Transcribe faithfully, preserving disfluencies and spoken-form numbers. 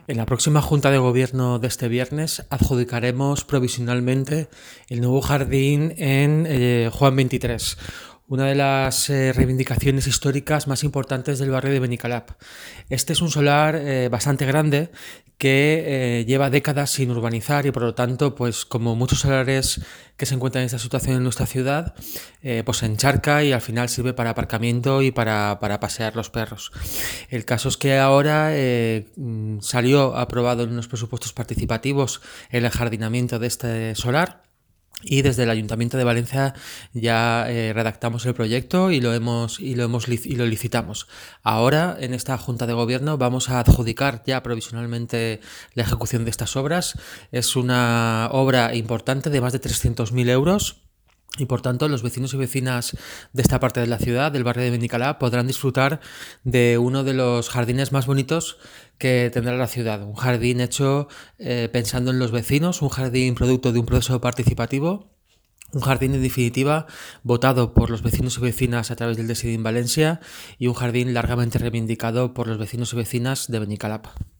En la próxima Junta de Gobierno de este viernes adjudicaremos provisionalmente el nuevo jardín en eh, Juan veintitrés, una de las eh, reivindicaciones históricas más importantes del barrio de Benicalap. Este es un solar eh, bastante grande que eh, lleva décadas sin urbanizar y por lo tanto, pues como muchos solares que se encuentran en esta situación en nuestra ciudad, eh, pues se encharca y al final sirve para aparcamiento y para, para pasear los perros. El caso es que ahora eh, salió aprobado en unos presupuestos participativos el ajardinamiento de este solar. Y desde el Ayuntamiento de Valencia ya eh, redactamos el proyecto y lo hemos y lo hemos y lo licitamos. Ahora en esta Junta de Gobierno vamos a adjudicar ya provisionalmente la ejecución de estas obras. Es una obra importante de más de trescientos mil euros. Y por tanto, los vecinos y vecinas de esta parte de la ciudad, del barrio de Benicalap, podrán disfrutar de uno de los jardines más bonitos que tendrá la ciudad. Un jardín hecho eh, pensando en los vecinos, un jardín producto de un proceso participativo, un jardín en definitiva votado por los vecinos y vecinas a través del Decidim Valencia y un jardín largamente reivindicado por los vecinos y vecinas de Benicalap.